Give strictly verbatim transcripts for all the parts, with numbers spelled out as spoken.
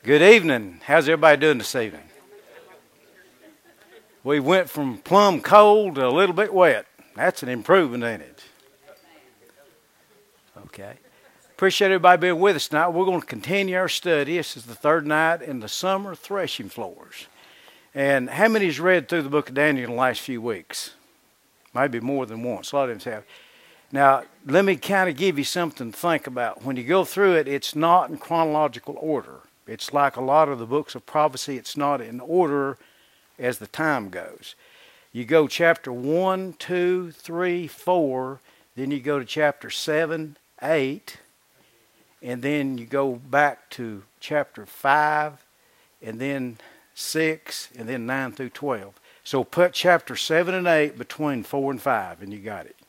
Good evening. How's everybody doing this evening? We went from plumb cold to a little bit wet. That's an improvement, ain't it? Okay. Appreciate everybody being with us tonight. We're going to continue our study. This is the third night in the summer threshing floors. And how many has read through the book of Daniel in the last few weeks? Maybe more than once. A lot of them have. Now, let me kind of give you something to think about. When you go through it, it's not in chronological order. It's like a lot of the books of prophecy. It's not in order as the time goes. You go chapter one, two, three, four, then you go to chapter seven, eight, and then you go back to chapter five, and then six, and then nine through twelve. So put chapter seven and eight between four and five, and you got it.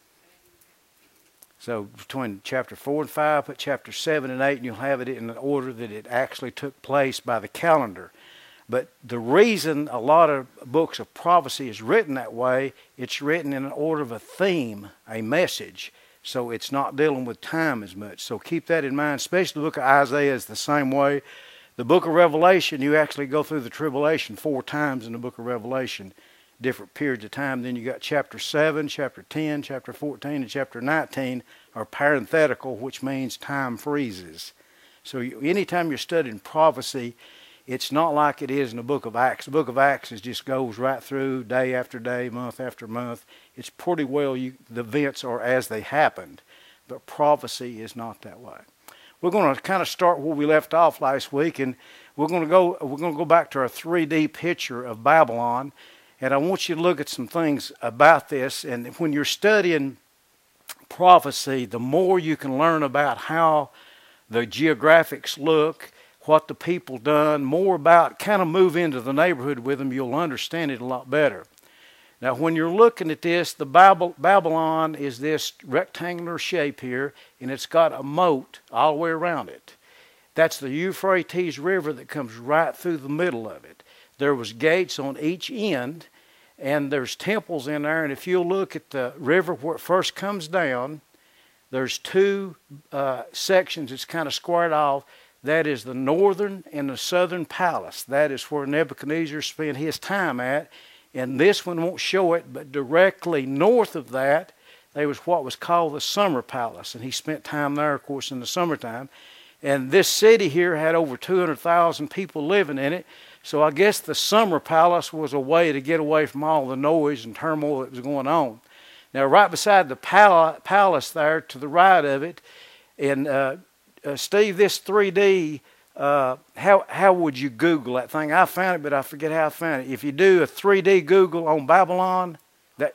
So between chapter four and five, put chapter seven and eight, and you'll have it in the order that it actually took place by the calendar. But the reason a lot of books of prophecy is written that way, it's written in an order of a theme, a message. So it's not dealing with time as much. So keep that in mind, especially the book of Isaiah is the same way. The book of Revelation, you actually go through the tribulation four times in the book of Revelation, different periods of time. Then you got chapter seven, chapter ten, chapter fourteen, and chapter nineteen are parenthetical, which means time freezes. So you, anytime you're studying prophecy, it's not like it is in the book of Acts. The book of Acts is just goes right through day after day, month after month. It's pretty well, you, the events are as they happened, but prophecy is not that way. We're going to kind of start where we left off last week, and we're going to go. We're going to go back to our three D picture of Babylon. And I want you to look at some things about this. And when you're studying prophecy, the more you can learn about how the geographics look, what the people done, more about, kind of move into the neighborhood with them, you'll understand it a lot better. Now, when you're looking at this, the Babylon is this rectangular shape here, and it's got a moat all the way around it. That's the Euphrates River that comes right through the middle of it. There was gates on each end, and there's temples in there. And if you'll look at the river where it first comes down, there's two uh, sections that's kind of squared off. That is the northern and the southern palace. That is where Nebuchadnezzar spent his time at. And this one won't show it, but directly north of that, there was what was called the summer palace. And he spent time there, of course, in the summertime. And this city here had over two hundred thousand people living in it. So I guess the summer palace was a way to get away from all the noise and turmoil that was going on. Now, right beside the pal- palace there, to the right of it, and uh, uh, Steve, this three D, uh, how how would you Google that thing? I found it, but I forget how I found it. If you do a three D Google on Babylon, that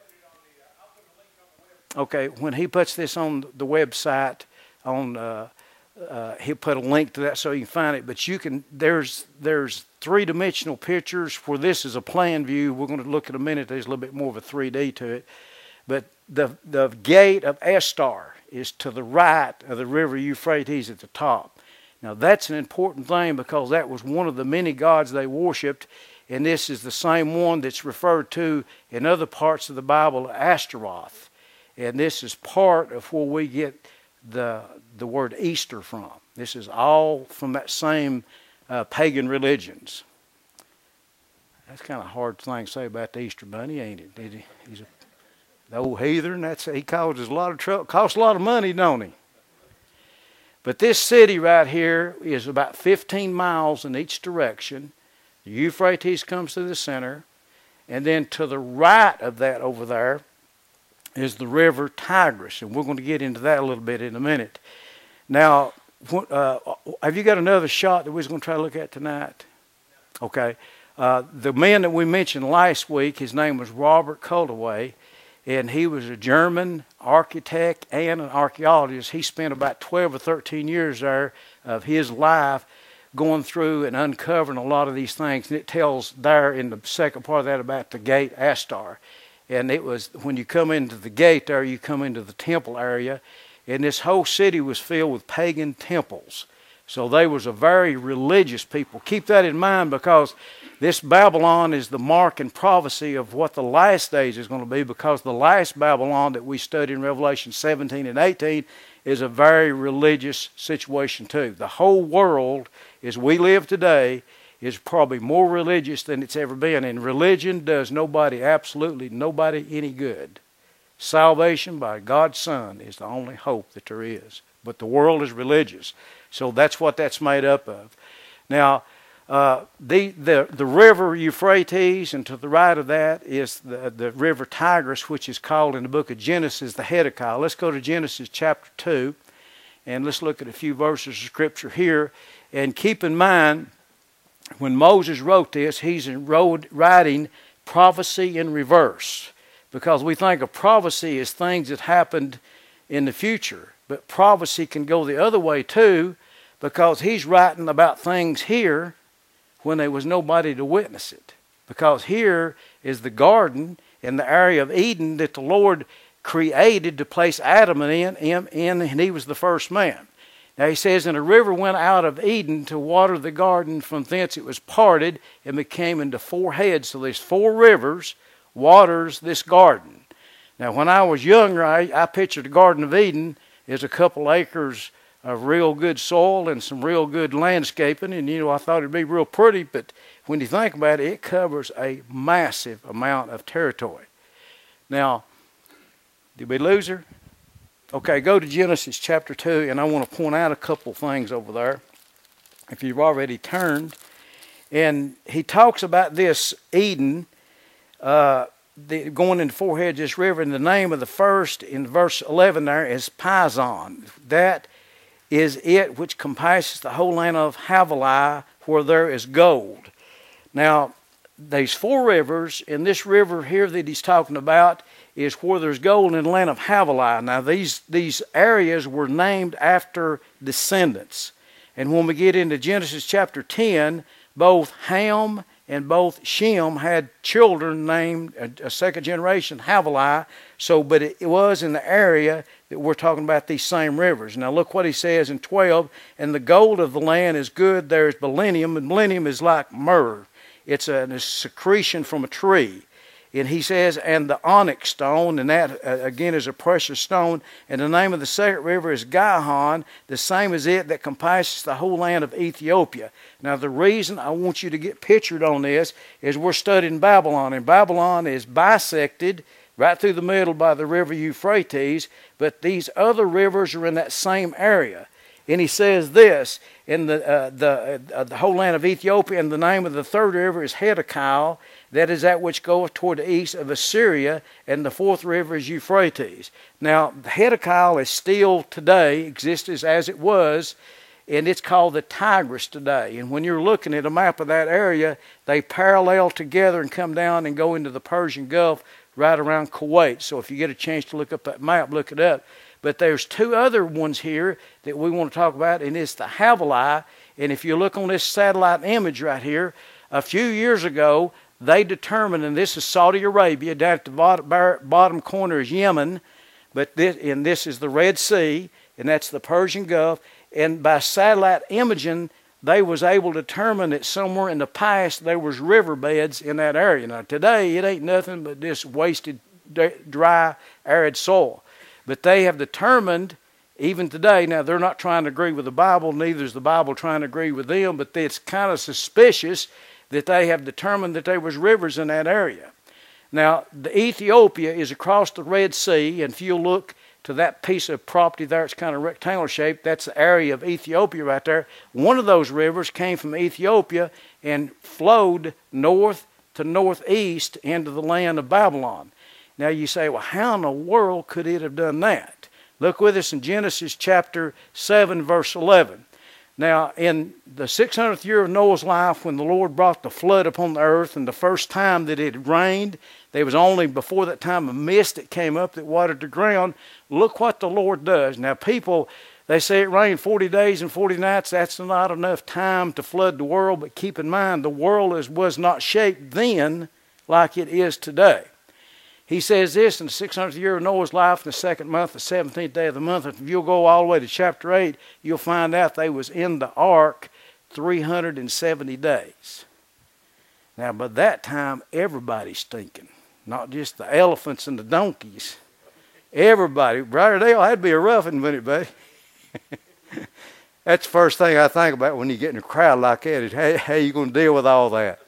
okay, when he puts this on the website on. Uh, Uh, he'll put a link to that so you can find it. But you can. There's there's three-dimensional pictures where this is a plan view. We're going to look in a minute. There's a little bit more of a three D to it. But the the gate of Estar is to the right of the river Euphrates at the top. Now that's an important thing because that was one of the many gods they worshipped, and this is the same one that's referred to in other parts of the Bible, Ashtaroth. And this is part of where we get the the word Easter from. This is all from that same uh, pagan religions. That's kind of a hard thing to say about the Easter Bunny, ain't it? Did he? He's a, the old heathen. That's he causes a lot of trouble. Costs a lot of money, don't he? But this city right here is about fifteen miles in each direction. The Euphrates comes through the center, and then to the right of that over there is the river Tigris, and we're going to get into that a little bit in a minute. Now, uh, have you got another shot that we're going to try to look at tonight? Okay. Uh, the man that we mentioned last week, his name was Robert Cultaway, and he was a German architect and an archaeologist. He spent about twelve or thirteen years there of his life going through and uncovering a lot of these things. And it tells there in the second part of that about the gate Astar. And it was, when you come into the gate there, you come into the temple area. And this whole city was filled with pagan temples. So they was a very religious people. Keep that in mind because this Babylon is the mark and prophecy of what the last days is going to be, because the last Babylon that we studied in Revelation seventeen and eighteen is a very religious situation too. The whole world, as we live today, is probably more religious than it's ever been. And religion does nobody, absolutely nobody, any good. Salvation by God's Son is the only hope that there is. But the world is religious. So that's what that's made up of. Now, uh, the, the, the river Euphrates, and to the right of that is the, the river Tigris, which is called in the book of Genesis the Hiddekel. Let's go to Genesis chapter two, and let's look at a few verses of Scripture here. And keep in mind, when Moses wrote this, he's writing prophecy in reverse. Because we think of prophecy as things that happened in the future. But prophecy can go the other way too, because he's writing about things here when there was nobody to witness it. Because here is the garden in the area of Eden that the Lord created to place Adam in, in, in and he was the first man. Now he says, and a river went out of Eden to water the garden. From thence it was parted and became into four heads. So there's four rivers waters this garden. Now when I was younger, I, I pictured the Garden of Eden as a couple acres of real good soil and some real good landscaping. And you know, I thought it'd be real pretty, but when you think about it, it covers a massive amount of territory. Now, did we lose her? Okay, go to Genesis chapter two, and I want to point out a couple things over there, if you've already turned. And he talks about this Eden, uh, the, going into four heads this river, and the name of the first in verse eleven there is Pison. That is it which compasses the whole land of Havilah, where there is gold. Now, there's four rivers, and this river here that he's talking about is where there's gold in the land of Havilah. Now, these, these areas were named after descendants. And when we get into Genesis chapter ten, both Ham and both Shem had children named, a, a second generation, Havilah. So, but it, it was in the area that we're talking about these same rivers. Now, look what he says in twelve. And the gold of the land is good. There is millennium, and millennium is like myrrh. It's a, a secretion from a tree. And he says, and the onyx stone, and that uh, again is a precious stone. And the name of the second river is Gihon, the same as it that compasses the whole land of Ethiopia. Now the reason I want you to get pictured on this is we're studying Babylon. And Babylon is bisected right through the middle by the river Euphrates. But these other rivers are in that same area. And he says this, in the, uh, the, uh, the whole land of Ethiopia, and the name of the third river is Hiddekel, that is that which goeth toward the east of Assyria, and the fourth river is Euphrates. Now, the Hiddekel is still today, exists as it was, and it's called the Tigris today. And when you're looking at a map of that area, they parallel together and come down and go into the Persian Gulf right around Kuwait. So if you get a chance to look up that map, look it up. But there's two other ones here that we want to talk about, and it's the Havilah. And if you look on this satellite image right here, a few years ago, they determined, and this is Saudi Arabia, down at the bottom, bottom corner is Yemen, but this, and this is the Red Sea, and that's the Persian Gulf. And by satellite imaging, they was able to determine that somewhere in the past there was riverbeds in that area. Now today, it ain't nothing but this wasted, dry, arid soil. But they have determined, even today, now they're not trying to agree with the Bible, neither is the Bible trying to agree with them, but it's kind of suspicious that they have determined that there was rivers in that area. Now, the Ethiopia is across the Red Sea, and if you look to that piece of property there, it's kind of rectangular shaped, that's the area of Ethiopia right there. One of those rivers came from Ethiopia and flowed north to northeast into the land of Babylon. Now you say, well, how in the world could it have done that? Look with us in Genesis chapter seven, verse eleven. Now, in the six hundredth year of Noah's life, when the Lord brought the flood upon the earth, and the first time that it rained, there was only before that time a mist that came up that watered the ground. Look what the Lord does. Now, people, they say it rained forty days and forty nights. That's not enough time to flood the world, but keep in mind, the world is, was not shaped then like it is today. He says this in the six hundredth year of Noah's life, in the second month, the seventeenth day of the month. If you'll go all the way to chapter eight, you'll find out they was in the ark three hundred seventy days. Now, by that time, everybody's stinking. Not just the elephants and the donkeys. Everybody. Brother Dale, that'd be a roughing, wouldn't it, buddy? That's the first thing I think about when you get in a crowd like that is how, how you going to deal with all that.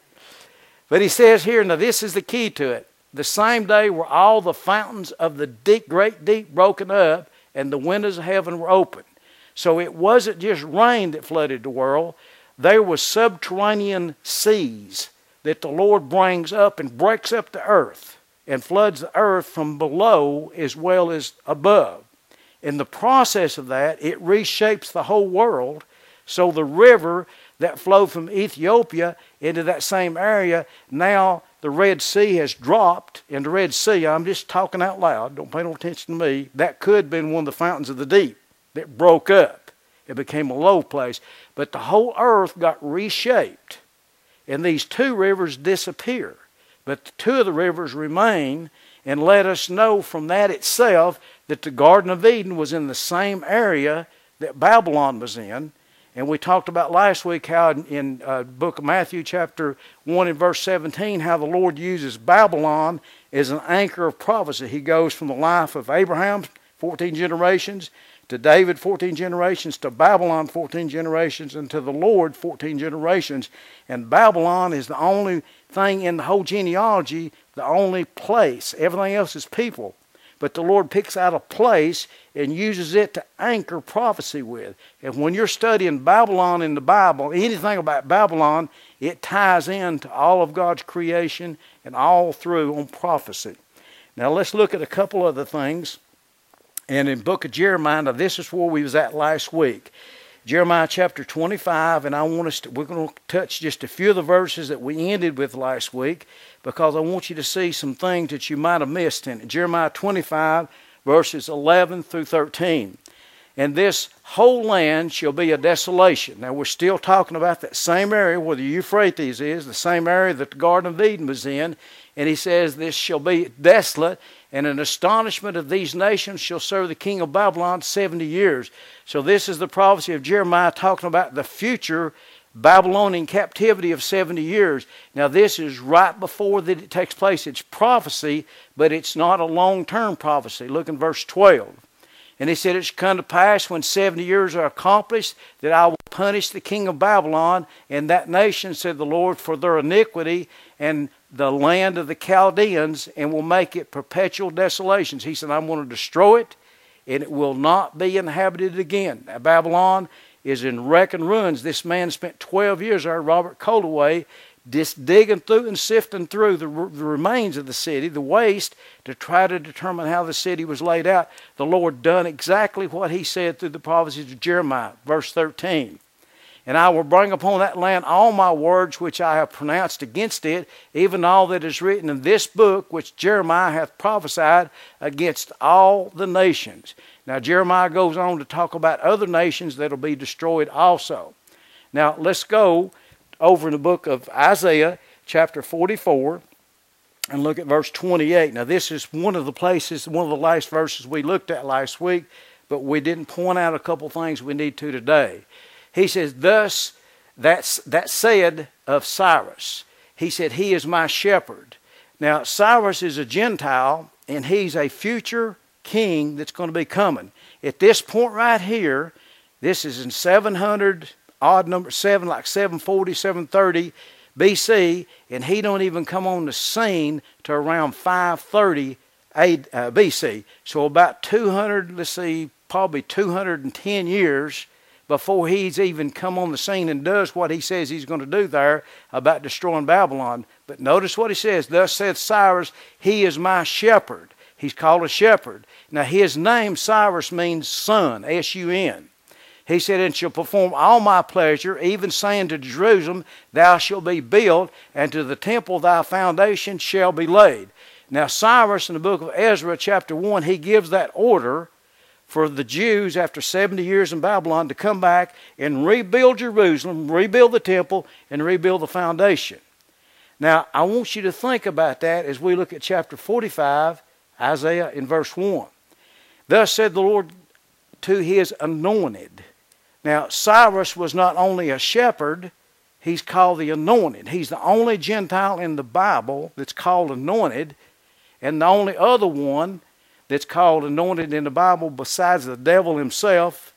But he says here, now this is the key to it. The same day were all the fountains of the deep, great deep broken up, and the windows of heaven were open. So it wasn't just rain that flooded the world. There was subterranean seas that the Lord brings up and breaks up the earth and floods the earth from below as well as above. In the process of that, it reshapes the whole world. So the river that flowed from Ethiopia into that same area, now the Red Sea has dropped. In the Red Sea, I'm just talking out loud, don't pay no attention to me, that could have been one of the fountains of the deep that broke up. It became a low place. But the whole earth got reshaped. And these two rivers disappear. But the two of the rivers remain and let us know from that itself that the Garden of Eden was in the same area that Babylon was in. And we talked about last week how in, in uh, book of Matthew chapter one and verse seventeen, how the Lord uses Babylon as an anchor of prophecy. He goes from the life of Abraham, fourteen generations, to David, fourteen generations, to Babylon, fourteen generations, and to the Lord, fourteen generations. And Babylon is the only thing in the whole genealogy, the only place. Everything else is people. But the Lord picks out a place and uses it to anchor prophecy with. And when you're studying Babylon in the Bible, anything about Babylon, it ties into all of God's creation and all through on prophecy. Now let's look at a couple other things. And in the book of Jeremiah, now this is where we was at last week. Jeremiah chapter twenty-five, and I want us to, we're going to touch just a few of the verses that we ended with last week, because I want you to see some things that you might have missed in it. Jeremiah twenty-five, verses eleven through thirteen. And this whole land shall be a desolation. Now we're still talking about that same area where the Euphrates is, the same area that the Garden of Eden was in. And he says, this shall be desolate, and an astonishment of these nations shall serve the king of Babylon seventy years. So this is the prophecy of Jeremiah talking about the future Babylonian captivity of seventy years. Now this is right before that it takes place. It's prophecy, but it's not a long-term prophecy. Look in verse twelve. And he said, it shall come to pass when seventy years are accomplished that I will punish the king of Babylon and that nation, said the Lord, for their iniquity and the land of the Chaldeans, and will make it perpetual desolations. He said, I'm going to destroy it, and it will not be inhabited again. Now, Babylon is in wreck and ruins. This man spent twelve years there, Robert Coldaway, just digging through and sifting through the, the remains of the city, the waste, to try to determine how the city was laid out. The Lord done exactly what he said through the prophecies of Jeremiah, verse thirteen. And I will bring upon that land all my words which I have pronounced against it, even all that is written in this book which Jeremiah hath prophesied against all the nations. Now Jeremiah goes on to talk about other nations that will be destroyed also. Now let's go over in the book of Isaiah chapter forty-four and look at verse twenty-eight. Now this is one of the places, one of the last verses we looked at last week, but we didn't point out a couple things we need to today. He says, thus, that's, that said of Cyrus. He said, he is my shepherd. Now, Cyrus is a Gentile, and he's a future king that's going to be coming. At this point right here, this is in seven hundred, odd number seven, like seven forty, seven thirty B C, and he don't even come on the scene to around five thirty B C. So about two hundred, let's see, probably two hundred ten years before he's even come on the scene and does what he says he's going to do there about destroying Babylon. But notice what he says, thus saith Cyrus, he is my shepherd. He's called a shepherd. Now his name, Cyrus, means son, S U N. He said, and shall perform all my pleasure, even saying to Jerusalem, thou shalt be built, and to the temple thy foundation shall be laid. Now Cyrus, in the book of Ezra, chapter one, he gives that order for the Jews after seventy years in Babylon to come back and rebuild Jerusalem, rebuild the temple, and rebuild the foundation. Now, I want you to think about that as we look at chapter forty-five, Isaiah, in verse one. Thus said the Lord to his anointed. Now, Cyrus was not only a shepherd, he's called the anointed. He's the only Gentile in the Bible that's called anointed, and the only other one that's called anointed in the Bible besides the devil himself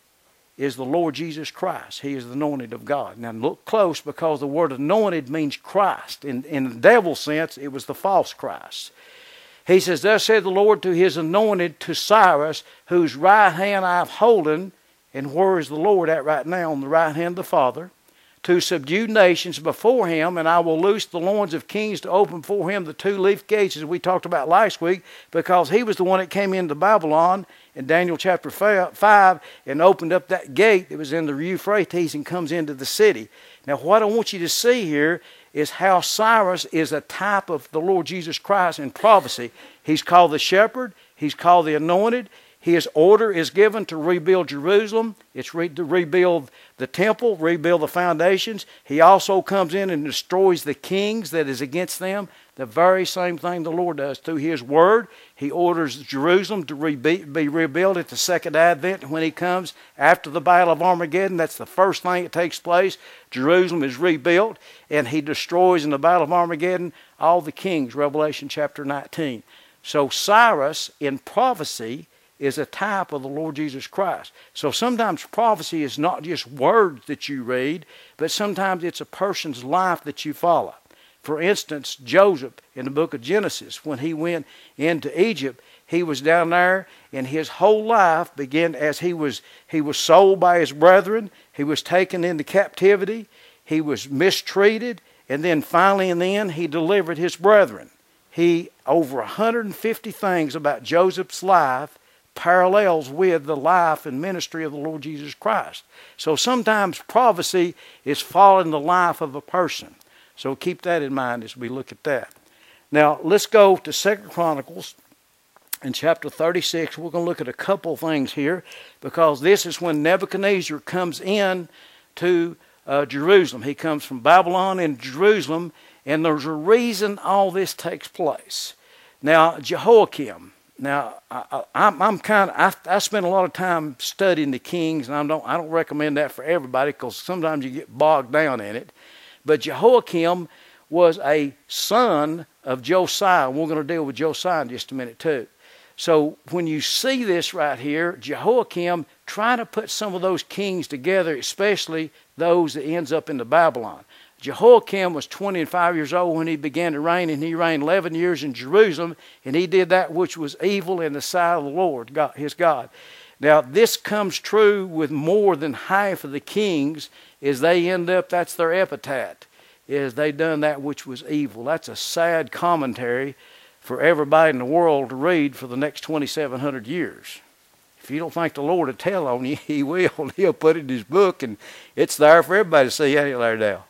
is the Lord Jesus Christ. He is the anointed of God. Now look close, because the word anointed means Christ. In, in the devil's sense, it was the false Christ. He says, thus said the Lord to his anointed, to Cyrus, whose right hand I have holden. And where is the Lord at right now? On the right hand of the Father. To subdue nations before him, and I will loose the loins of kings to open for him the two-leaf gates, as we talked about last week, because he was the one that came into Babylon in Daniel chapter five and opened up that gate that was in the Euphrates and comes into the city. Now what I want you to see here is how Cyrus is a type of the Lord Jesus Christ in prophecy. He's called the shepherd. He's called the anointed. His order is given to rebuild Jerusalem. It's re- to rebuild the temple, rebuild the foundations. He also comes in and destroys the kings that is against them. The very same thing the Lord does through His Word. He orders Jerusalem to re- be rebuilt at the second advent when He comes after the Battle of Armageddon. That's the first thing that takes place. Jerusalem is rebuilt, and He destroys in the Battle of Armageddon all the kings, Revelation chapter nineteen. So Cyrus, in prophecy, is a type of the Lord Jesus Christ. So sometimes prophecy is not just words that you read, but sometimes it's a person's life that you follow. For instance, Joseph in the book of Genesis, when he went into Egypt, he was down there, and his whole life began as he was he was sold by his brethren, he was taken into captivity, he was mistreated, and then finally in the end he delivered his brethren. He, over one hundred fifty things about Joseph's life parallels with the life and ministry of the Lord Jesus Christ. So sometimes prophecy is following the life of a person. So keep that in mind as we look at that. Now let's go to Second Chronicles in chapter thirty-six. We're going to look at a couple things here, because this is when Nebuchadnezzar comes in to uh, Jerusalem. He comes from Babylon into Jerusalem, and there's a reason all this takes place. Now Jehoiakim. Now, I, I'm, I'm kind of, I, I spend a lot of time studying the kings, and I don't, I don't recommend that for everybody, because sometimes you get bogged down in it. But Jehoiakim was a son of Josiah. We're going to deal with Josiah in just a minute too. So when you see this right here, Jehoiakim trying to put some of those kings together, especially those that ends up into Babylon. Jehoiakim was twenty-five years old when he began to reign, and he reigned eleven years in Jerusalem, and he did that which was evil in the sight of the Lord, God, his God. Now, this comes true with more than half of the kings, as they end up, that's their epitaph, is they done that which was evil. That's a sad commentary for everybody in the world to read for the next twenty-seven hundred years. If you don't think the Lord will tell on you, He will. He'll put it in His book, and it's there for everybody to see, ain't it there now?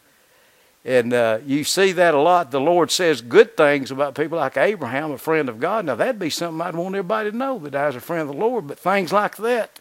And uh, you see that a lot. The Lord says good things about people like Abraham, a friend of God. Now, that'd be something I'd want everybody to know, that I was a friend of the Lord. But things like that,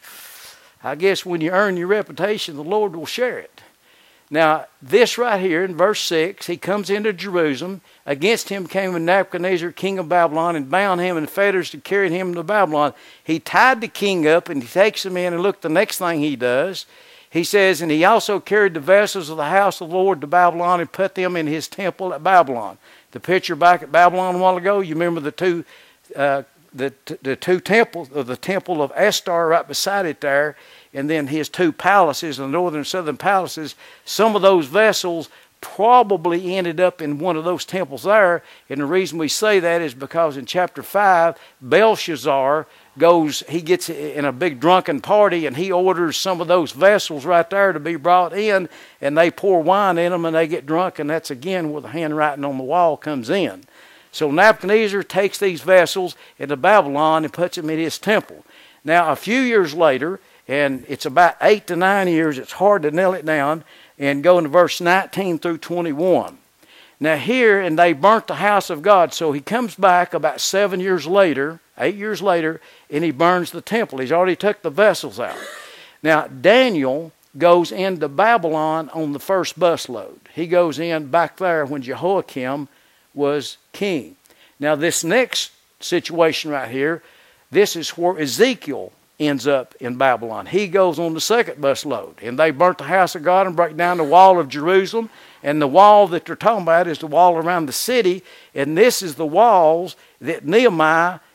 I guess when you earn your reputation, the Lord will share it. Now, this right here in verse six, he comes into Jerusalem. Against him came Nebuchadnezzar, king of Babylon, and bound him in fetters to carry him to Babylon. He tied the king up, and he takes him in, and look, the next thing he does, he says, and he also carried the vessels of the house of the Lord to Babylon and put them in his temple at Babylon. The picture back at Babylon a while ago, you remember the two uh, the, the two temples, or the temple of Estar right beside it there, and then his two palaces, the northern and southern palaces. Some of those vessels probably ended up in one of those temples there. And the reason we say that is because in chapter five, Belshazzar goes, he gets in a big drunken party, and he orders some of those vessels right there to be brought in, and they pour wine in them, and they get drunk, and that's again where the handwriting on the wall comes in. So Nebuchadnezzar takes these vessels into Babylon and puts them in his temple. Now, a few years later, and it's about eight to nine years, it's hard to nail it down, and go into verse nineteen through twenty-one. Now here, and they burnt the house of God. So he comes back about seven years later, eight years later, and he burns the temple. He's already took the vessels out. Now Daniel goes into Babylon on the first busload. He goes in back there when Jehoiakim was king. Now this next situation right here, this is where Ezekiel ends up in Babylon. He goes on the second busload, and they burnt the house of God and broke down the wall of Jerusalem. And the wall that they're talking about is the wall around the city, and this is the walls that Nehemiah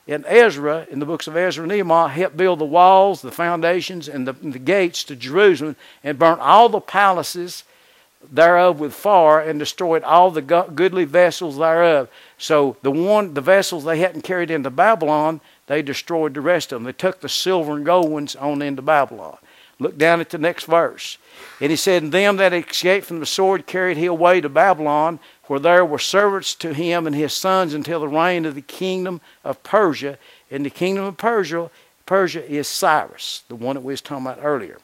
and Ezra, in the books of Ezra and Nehemiah, helped build the walls, the foundations, and the, and the gates to Jerusalem, and burnt all the palaces thereof with fire, and destroyed all the go- goodly vessels thereof. So the one, the vessels they hadn't carried into Babylon, they destroyed the rest of them. They took the silver and gold ones on into Babylon. Look down at the next verse. And he said, and them that escaped from the sword carried he away to Babylon, where there were servants to him and his sons until the reign of the kingdom of Persia. And the kingdom of Persia, Persia is Cyrus, the one that we was talking about earlier.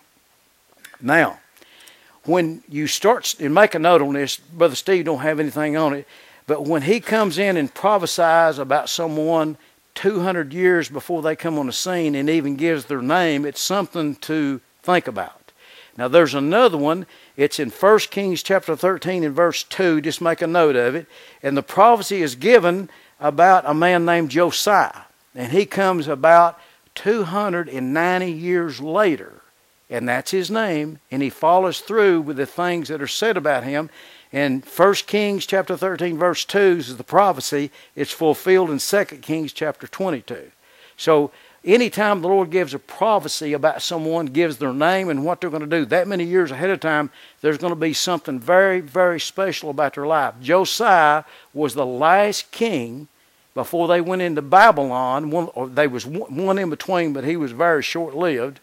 Now, when you start, and make a note on this, Brother Steve don't have anything on it, but when he comes in and prophesies about someone two hundred years before they come on the scene and even gives their name, it's something to think about. Now there's another one. It's in First Kings chapter thirteen and verse two. Just make a note of it. And the prophecy is given about a man named Josiah. And he comes about two hundred ninety years later. And that's his name. And he follows through with the things that are said about him. And First Kings chapter thirteen verse two is the prophecy. It's fulfilled in Second Kings chapter twenty-two. So anytime the Lord gives a prophecy about someone, gives their name and what they're going to do, that many years ahead of time, there's going to be something very, very special about their life. Josiah was the last king before they went into Babylon. One, or there was one in between, but he was very short-lived.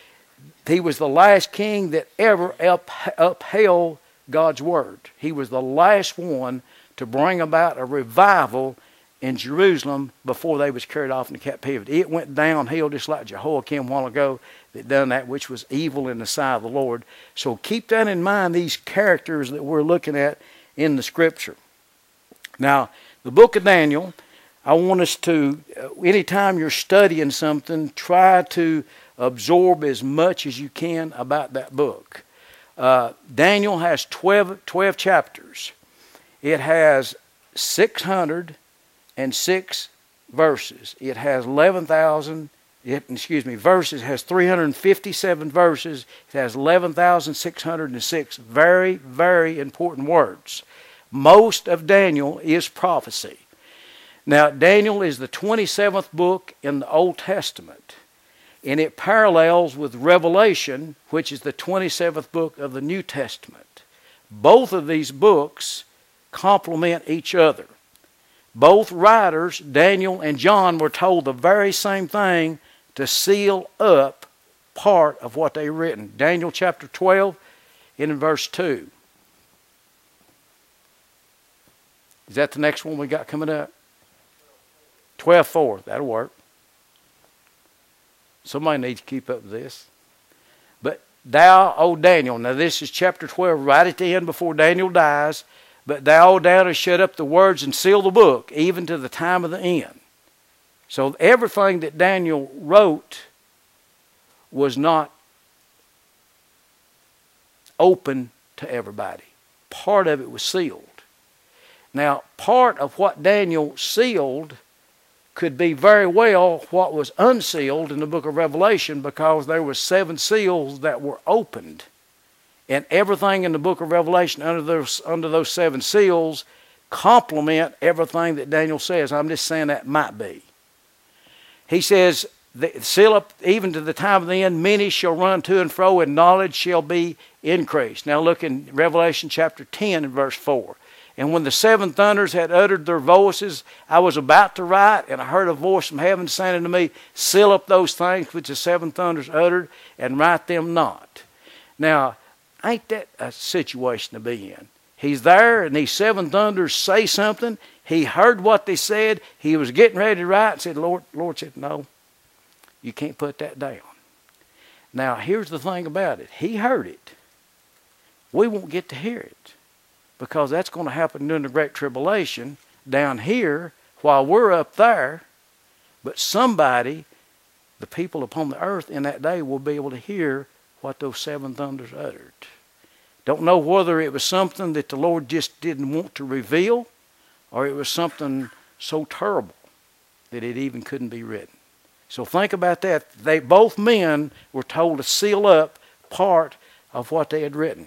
He was the last king that ever up, upheld God's word. He was the last one to bring about a revival in Jerusalem before they was carried off into captivity. It went downhill just like Jehoiakim a while ago that done that which was evil in the sight of the Lord. So keep that in mind, these characters that we're looking at in the Scripture. Now, the book of Daniel, I want us to, anytime you're studying something, try to absorb as much as you can about that book. Uh, Daniel has twelve, twelve chapters. It has six hundred six verses. It has eleven thousand, it, excuse me, verses. It has three hundred fifty-seven verses. It has eleven thousand six hundred six very, very important words. Most of Daniel is prophecy. Now, Daniel is the twenty-seventh book in the Old Testament. And it parallels with Revelation, which is the twenty-seventh book of the New Testament. Both of these books complement each other. Both writers, Daniel and John, were told the very same thing to seal up part of what they've written. Daniel chapter twelve and in verse two. Is that the next one we got coming up? twelve four. That'll work. Somebody needs to keep up with this. But thou, O Daniel, now this is chapter twelve, right at the end before Daniel dies. But thou, O Daniel, hast shut up the words and sealed the book, even to the time of the end. So everything that Daniel wrote was not open to everybody. Part of it was sealed. Now, part of what Daniel sealed could be very well what was unsealed in the book of Revelation, because there were seven seals that were opened. And everything in the book of Revelation under those, under those seven seals complement everything that Daniel says. I'm just saying that might be. He says, seal up even to the time of the end, many shall run to and fro, and knowledge shall be increased. Now look in Revelation chapter ten and verse four. And when the seven thunders had uttered their voices, I was about to write, and I heard a voice from heaven saying unto me, seal up those things which the seven thunders uttered, and write them not. Now, ain't that a situation to be in? He's there, and these seven thunders say something. He heard what they said. He was getting ready to write, and said, Lord, Lord said, no, you can't put that down. Now, here's the thing about it. He heard it. We won't get to hear it, because that's going to happen during the Great Tribulation down here while we're up there. But somebody, the people upon the earth in that day, will be able to hear what those seven thunders uttered. Don't know whether it was something that the Lord just didn't want to reveal, or it was something so terrible that it even couldn't be written. So think about that. They both men were told to seal up part of what they had written.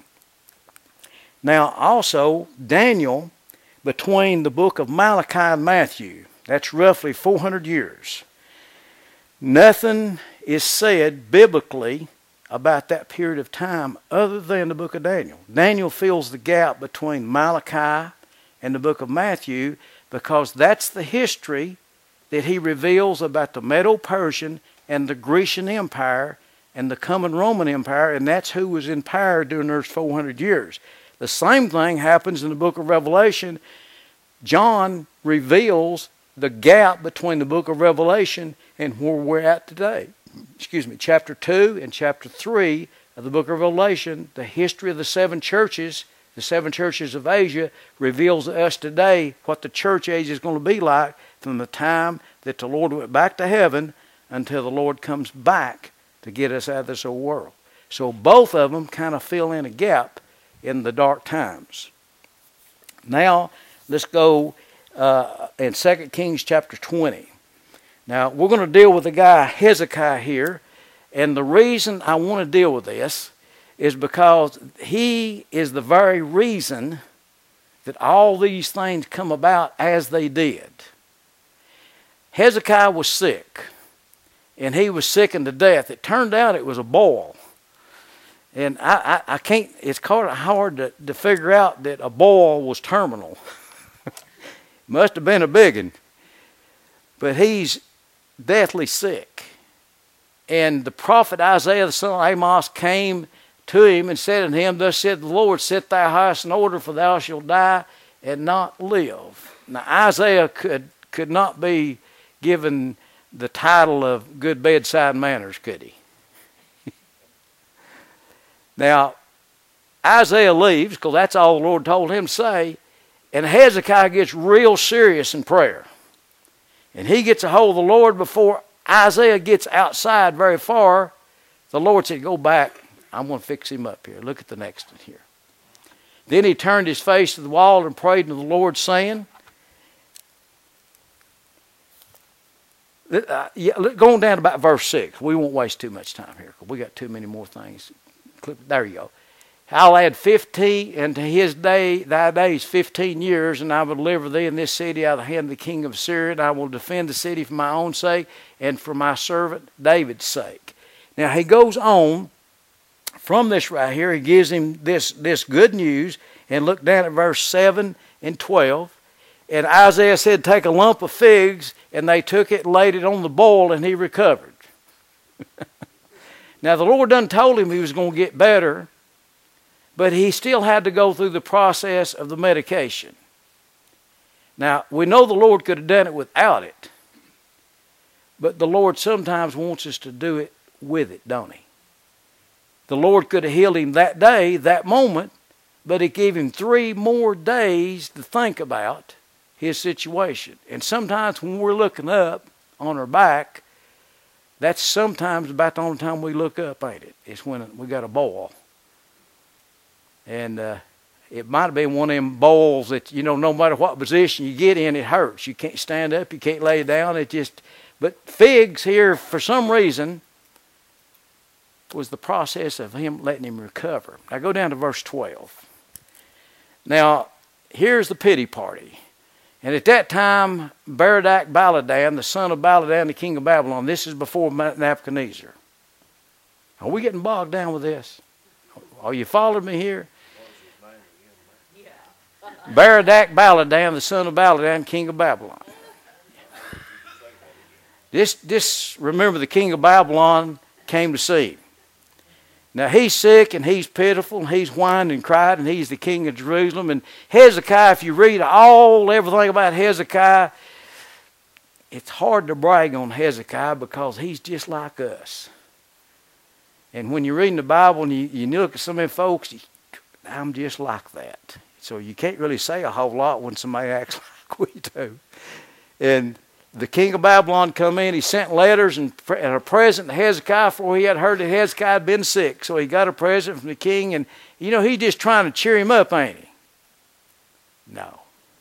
Now also, Daniel, between the book of Malachi and Matthew, That's roughly four hundred years. Nothing is said biblically about that period of time other than the book of Daniel. Daniel fills the gap between Malachi and the book of Matthew because that's the history that he reveals about the Medo-Persian and the Grecian Empire and the coming Roman Empire, and that's who was in power during those four hundred years. The same thing happens in the book of Revelation. John reveals the gap between the book of Revelation and where we're at today. Excuse me, chapter two and chapter three of the book of Revelation, the history of the seven churches, the seven churches of Asia, reveals to us today what the church age is going to be like from the time that the Lord went back to heaven until the Lord comes back to get us out of this old world. So both of them kind of fill in a gap in the dark times. Now, let's go uh, in Second Kings chapter twenty. Now, we're going to deal with the guy Hezekiah here, and the reason I want to deal with this is because he is the very reason that all these things come about as they did. Hezekiah was sick, and he was sickened to death. It turned out it was a boil. And I, I, I can't, it's kind of hard to, to figure out that a boil was terminal. Must have been a big one. But he's deathly sick. And the prophet Isaiah the son of Amos came to him and said unto him, Thus said the Lord, Set thy house in order, for thou shalt die and not live. Now Isaiah could, could not be given the title of good bedside manners, could he? Now, Isaiah leaves, because that's all the Lord told him to say, and Hezekiah gets real serious in prayer. And he gets a hold of the Lord before Isaiah gets outside very far. The Lord said, Go back. I'm going to fix him up here. Look at the next one here. Then he turned his face to the wall and prayed to the Lord, saying, uh, yeah, going down to about verse six. We won't waste too much time here, because we got too many more things. There you go. I'll add fifty unto his day, thy days fifteen years, and I will deliver thee in this city out of the hand of the king of Syria, and I will defend the city for my own sake and for my servant David's sake. Now he goes on from this right here. He gives him this, this good news, and look down at verse seven and twelve. And Isaiah said, Take a lump of figs, and they took it and laid it on the boil, and he recovered. Now the Lord done told him he was going to get better, but he still had to go through the process of the medication. Now, we know the Lord could have done it without it, but the Lord sometimes wants us to do it with it, don't he? The Lord could have healed him that day, that moment, but he gave him three more days to think about his situation. And sometimes when we're looking up on our back, that's sometimes about the only time we look up, ain't it? It's when we got a boil. And uh, it might have been one of them bowls that, you know, no matter what position you get in, it hurts. You can't stand up, you can't lay down. It just, but figs here, for some reason, was the process of him letting him recover. Now go down to verse twelve. Now, here's the pity party. And at that time, Berodach Baladan, the son of Baladan, the king of Babylon, this is before Nebuchadnezzar. Are we getting bogged down with this? Are you following me here? Berodach Baladan, the son of Baladan, king of Babylon. This, this, remember, the king of Babylon came to see him. Now he's sick and he's pitiful and he's whined and cried and he's the king of Jerusalem. And Hezekiah, if you read all everything about Hezekiah, it's hard to brag on Hezekiah because he's just like us. And when you're reading the Bible and you, you look at some of them folks, you, I'm just like that. So you can't really say a whole lot when somebody acts like we do. And the king of Babylon come in, he sent letters and, and a present to Hezekiah, for he had heard that Hezekiah had been sick. So he got a present from the king, and you know, he's just trying to cheer him up, ain't he? No.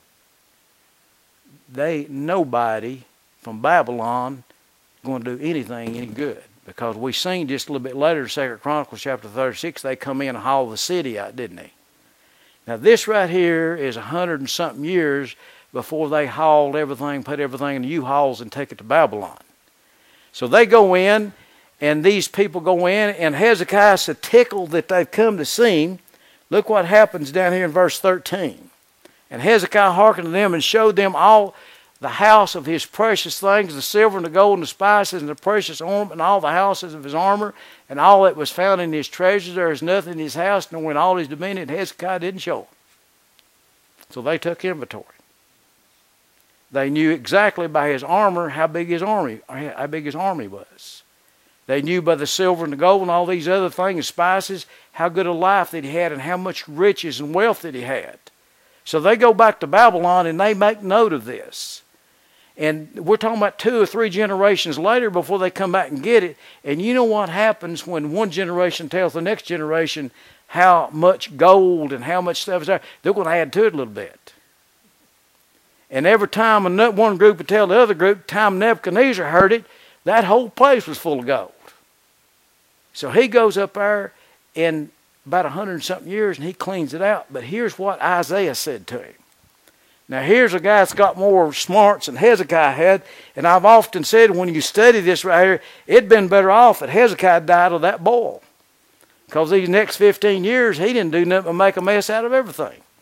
They, nobody from Babylon going to do anything any good. Because we seen just a little bit later in Second Chronicles chapter thirty-six, they come in and haul the city out, didn't they? Now this right here is a hundred and something years before they hauled everything, put everything in the U-Hauls and take it to Babylon. So they go in, and these people go in, and Hezekiah's so tickled that they've come to see him. Look what happens down here in verse thirteen. And Hezekiah hearkened to them and showed them all the house of his precious things, the silver and the gold and the spices and the precious ornament and all the houses of his armor and all that was found in his treasures. There is nothing in his house, nor in all his dominion. Hezekiah didn't show them. So they took inventory. They knew exactly by his armor how big his army, how big his army was. They knew by the silver and the gold and all these other things, spices, how good a life that he had and how much riches and wealth that he had. So they go back to Babylon and they make note of this. And we're talking about two or three generations later before they come back and get it. And you know what happens when one generation tells the next generation how much gold and how much stuff is there? They're going to add to it a little bit. And every time one group would tell the other group, time Nebuchadnezzar heard it, that whole place was full of gold. So he goes up there in about a hundred and something years and he cleans it out. But here's what Isaiah said to him. Now here's a guy that's got more smarts than Hezekiah had. And I've often said when you study this right here, it'd been better off that Hezekiah died of that boil. Because these next fifteen years, he didn't do nothing but make a mess out of everything.